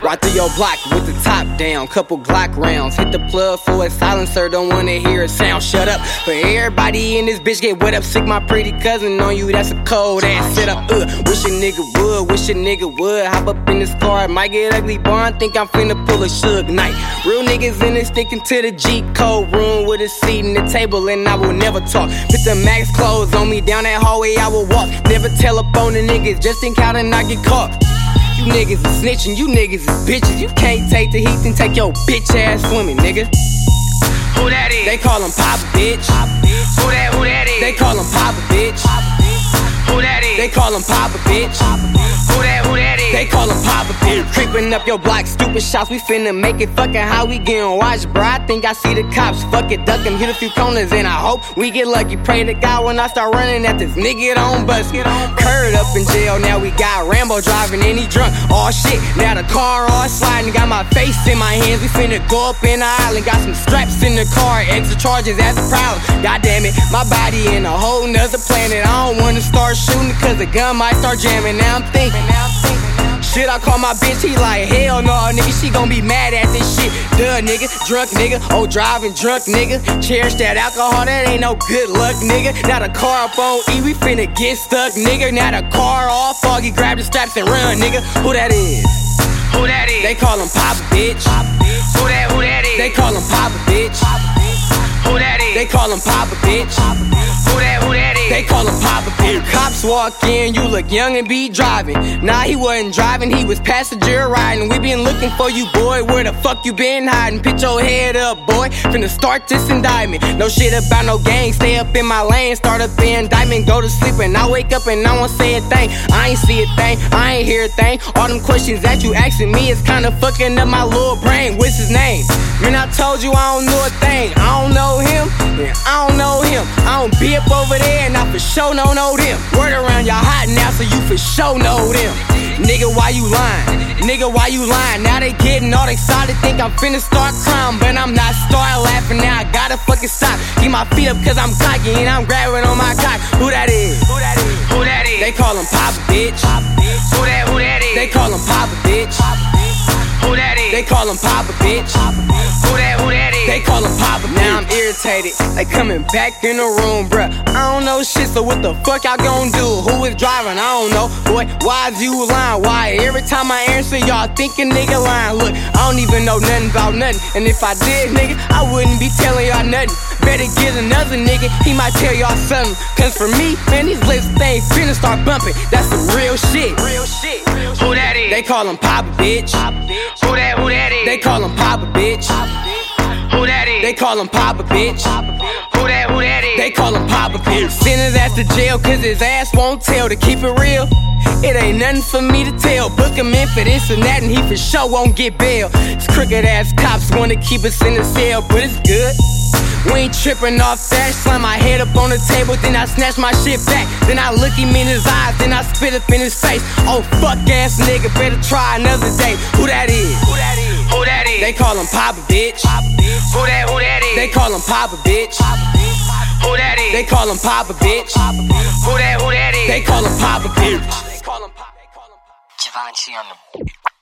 Right through your block with the top down, couple Glock rounds. Hit the plug for a silencer, don't wanna hear a sound. Shut up, but everybody in this bitch get wet up. Sick my pretty cousin on you, that's a cold ass setup. Wish a nigga would hop up in this car. It might get ugly, boy. I think I'm finna pull a Suge Knight. Real niggas in it sticking to the G code. Room with a seat and a table, and I will never talk. Put the max clothes on me, down that hallway I will walk. Never tell up on the niggas, just in case and I get caught. You niggas is snitching, you niggas is bitches. You can't take the heat and take your bitch ass swimming, nigga. Who that is? They call him Papa, bitch. Who that is? They call him Papa, bitch. Who that is? They call him Papa, bitch. Who that is? They call him Papa, bitch. Creeping up your block, stupid shots. We finna make it fucking how we getting watched, bro. I think I see the cops. Fuck it, duck him, hit a few corners, and I hope we get lucky. Pray to God when I start running at this nigga, don't bust. Curd up in jail, now we got Rambo driving and he drunk. Oh shit, now the car all sliding. Got my face in my hands, we finna go up in the island. Got some straps in the car, extra charges as a problem. God damn it, my body in a whole nother planet. I don't wanna start shooting cause the gun might start jamming. Now I'm thinking, should I call my bitch? He like, hell no, nigga, she gon' be mad at this shit. Duh, nigga, drunk nigga, oh, driving drunk nigga. Cherish that alcohol, that ain't no good luck, nigga. Now the car up on E, we finna get stuck, nigga. Now the car all foggy, grab the straps and run, nigga. Who that is? Who that is? They call him Papa, bitch. Who that is? They call him Papa, bitch. Who that is? They call him Papa, bitch. Who that is? They call him Papa, bitch. Cops walk in, you look young and be driving. Nah, he wasn't driving, he was passenger riding. We been looking for you, boy, where the fuck you been hiding? Put your head up, boy, finna start this indictment. No shit about no gang, stay up in my lane. Start up the indictment, go to sleep and I wake up and I won't say a thing. I ain't see a thing, I ain't hear a thing. All them questions that you asking me is kinda fucking up my little brain. What's his name? Man, I told you I don't know a thing. I don't know him, yeah, I don't know him. I don't be up over there and I for sure don't know them. Word around y'all hot now, so you for sure know them. Nigga, why you lying? Nigga, why you lying? Now they getting all excited, think I'm finna start crying, but I'm not. Start laughing now, I gotta fucking stop. Keep my feet up cause I'm cocky and I'm grabbing on my cock. Who that is? Who that is? Who that is? They call him Papa, bitch. Who that is? They call him Papa, bitch. Who that is? They call him Papa, bitch. Who that is? They call him Papa, bitch. Now I'm irritated, they coming back in the room, bruh. I don't know shit, so what the fuck y'all gon' do? Who is driving? I don't know. Boy, why is you lying? Why every time I answer, y'all think a nigga lying? Look, I don't even know nothing about nothing, and if I did, nigga, I wouldn't be telling y'all nothing. Better get another nigga, he might tell y'all something. Cause for me, man, these lips things finna start bumping. That's the real shit. Who that is? They call him Papa, bitch. Who that is? They call him Papa, bitch. Who that is? They call him Papa, bitch. Who that is? They call him Papa, bitch. Send his ass to jail cause his ass won't tell. To keep it real, it ain't nothing for me to tell. Book him in for this and that and he for sure won't get bail. These crooked ass cops wanna keep us in the cell, but it's good. We ain't tripping off that. Slam my head up on the table, then I snatch my shit back. Then I look him in his eyes, then I spit up in his face. Oh, fuck ass nigga, better try another day. Who that is? Who that is? Who that is? They call him Papa, bitch. Who that is? They call him Papa, bitch. Who that is? They call him Papa, bitch. Who that is? They call him Papa, bitch. Givenchy on the